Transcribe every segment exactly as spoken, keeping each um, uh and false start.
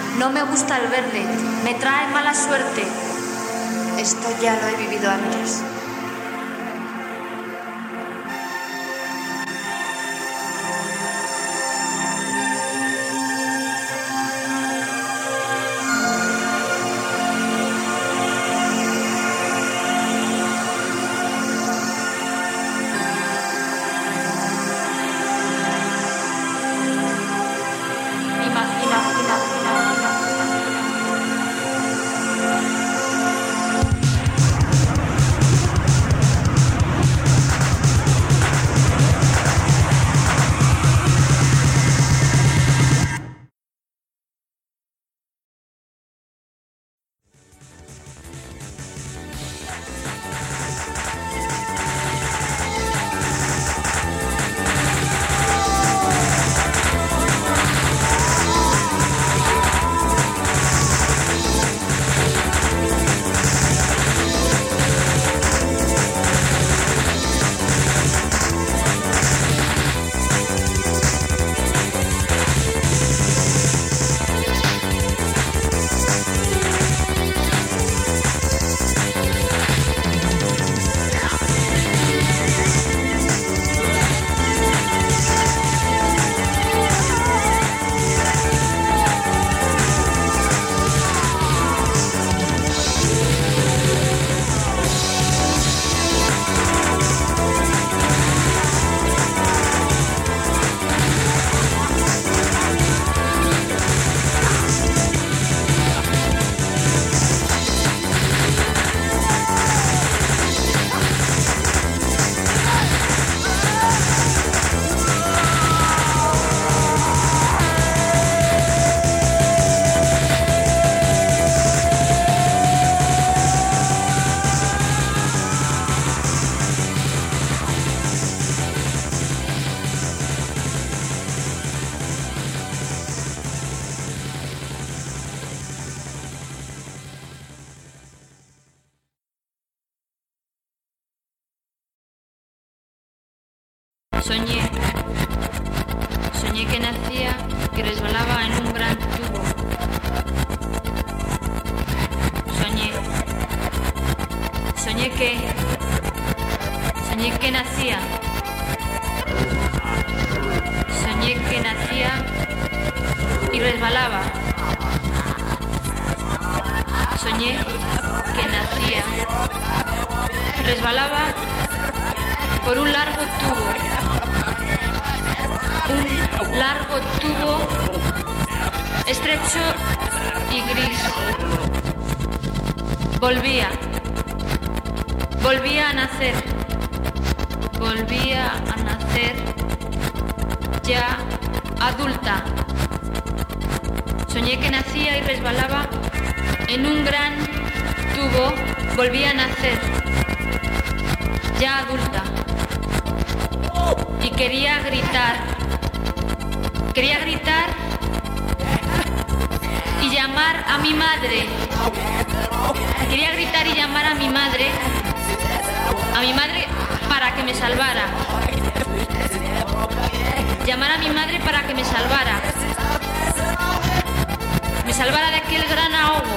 No me gusta el verde, me trae mala suerte. Esto ya lo he vivido antes. Soñé, soñé que nacía y resbalaba en un gran tubo. Soñé, soñé que, soñé que nacía, soñé que nacía y resbalaba. Soñé que nacía, resbalaba por un largo tubo. Un largo tubo estrecho y gris. Volvía, volvía a nacer, volvía a nacer ya adulta. Soñé que nacía y resbalaba en un gran tubo, volvía a nacer ya adulta. Y quería gritar, quería gritar y llamar a mi madre. Quería gritar y llamar a mi madre, a mi madre para que me salvara. Llamar a mi madre para que me salvara. Me salvara de aquel gran ahogo.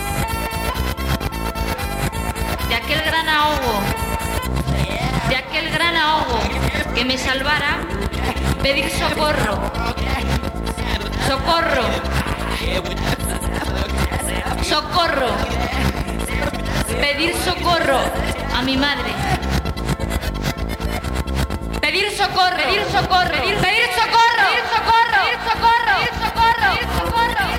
De aquel gran ahogo. De aquel gran ahogo. Que me salvara, pedir socorro, socorro, socorro, pedir socorro a mi madre, pedir socorro, pedir socorro, pedir, pedir socorro, pedir socorro, pedir socorro, pedir socorro, pedir socorro.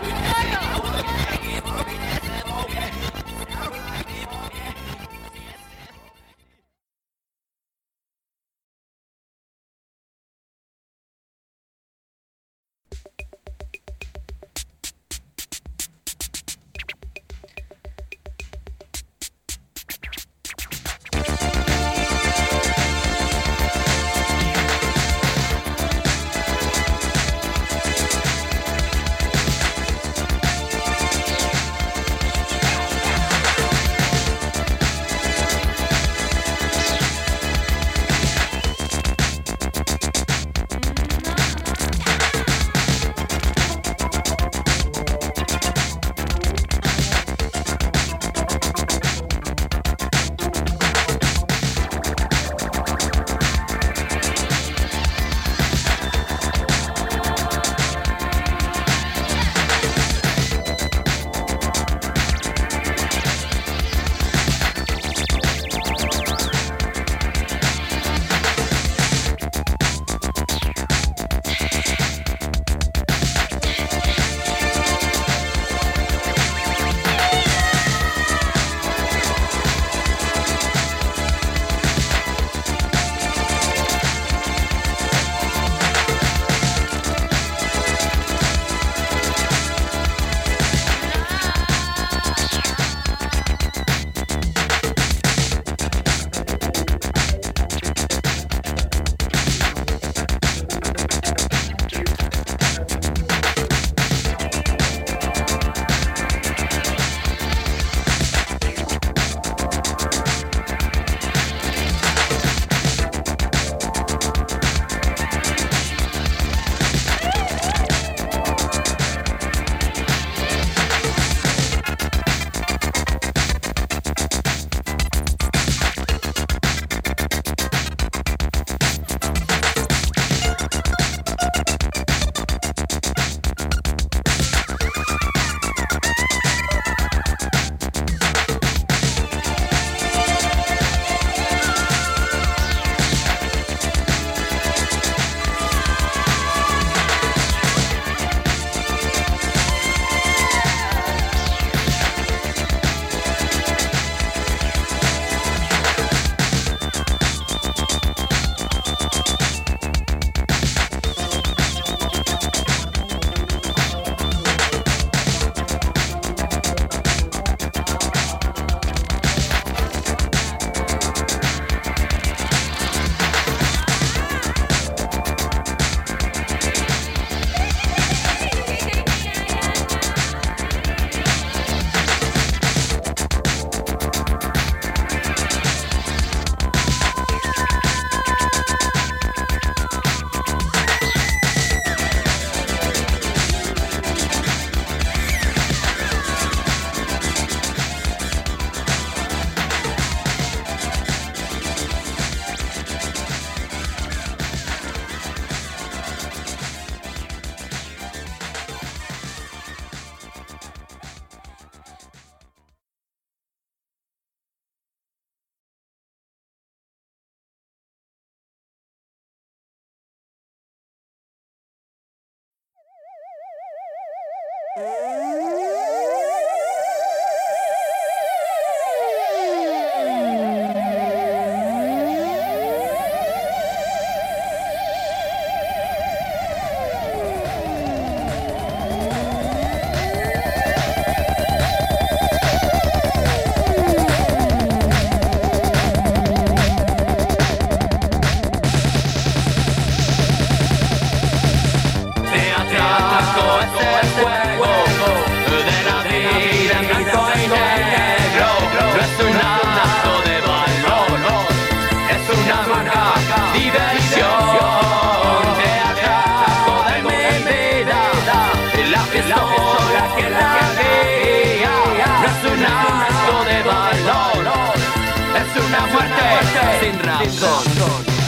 Sin razón.